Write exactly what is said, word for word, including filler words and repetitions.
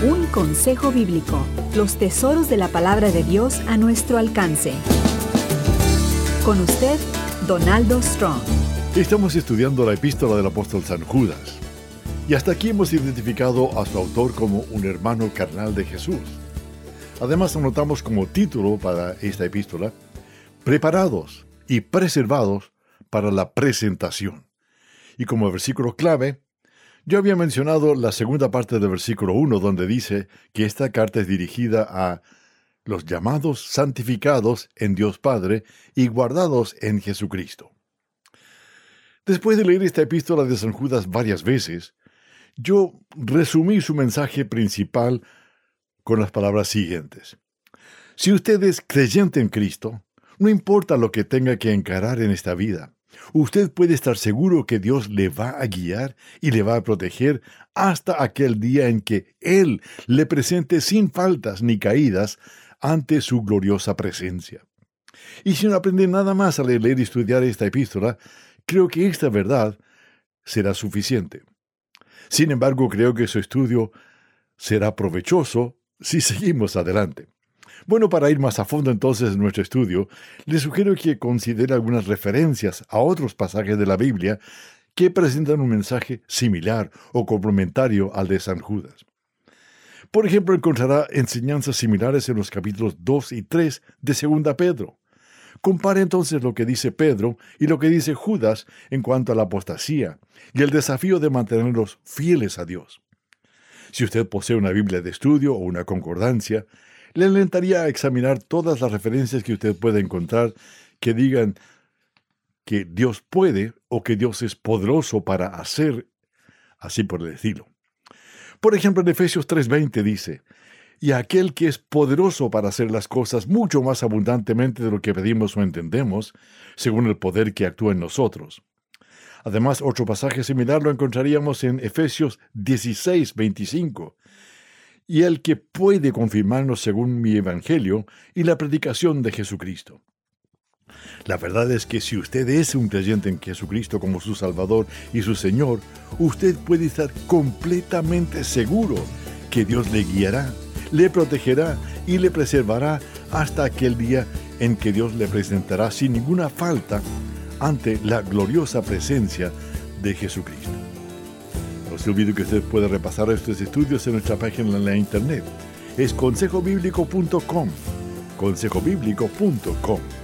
Un consejo bíblico, los tesoros de la palabra de Dios a nuestro alcance. Con usted, Donaldo Strong. Estamos estudiando la epístola del apóstol San Judas. Y hasta aquí hemos identificado a su autor como un hermano carnal de Jesús. Además, anotamos como título para esta epístola, preparados y preservados para la presentación. Y como versículo clave, yo había mencionado la segunda parte del versículo uno, donde dice que esta carta es dirigida a los llamados santificados en Dios Padre y guardados en Jesucristo. Después de leer esta epístola de San Judas varias veces, yo resumí su mensaje principal con las palabras siguientes. Si usted es creyente en Cristo, no importa lo que tenga que encarar en esta vida, usted puede estar seguro que Dios le va a guiar y le va a proteger hasta aquel día en que Él le presente sin faltas ni caídas ante su gloriosa presencia. Y si no aprende nada más al leer y estudiar esta epístola, creo que esta verdad será suficiente. Sin embargo, creo que su estudio será provechoso si seguimos adelante. Bueno, para ir más a fondo entonces en nuestro estudio, les sugiero que considere algunas referencias a otros pasajes de la Biblia que presentan un mensaje similar o complementario al de San Judas. Por ejemplo, encontrará enseñanzas similares en los capítulos dos y tres de Segunda Pedro. Compare entonces lo que dice Pedro y lo que dice Judas en cuanto a la apostasía y el desafío de mantenerlos fieles a Dios. Si usted posee una Biblia de estudio o una concordancia, le alentaría a examinar todas las referencias que usted puede encontrar que digan que Dios puede o que Dios es poderoso para hacer, así por decirlo. Por ejemplo, en Efesios tres veinte dice, y aquel que es poderoso para hacer las cosas mucho más abundantemente de lo que pedimos o entendemos, según el poder que actúa en nosotros. Además, otro pasaje similar lo encontraríamos en Efesios dieciséis veinticinco. Y el que puede confirmarnos según mi evangelio y la predicación de Jesucristo. La verdad es que si usted es un creyente en Jesucristo como su Salvador y su Señor, usted puede estar completamente seguro que Dios le guiará, le protegerá y le preservará hasta aquel día en que Dios le presentará sin ninguna falta ante la gloriosa presencia de Jesucristo. No se olvide que usted puede repasar estos estudios en nuestra página en la internet. Es consejo bíblico punto com. consejo bíblico punto com.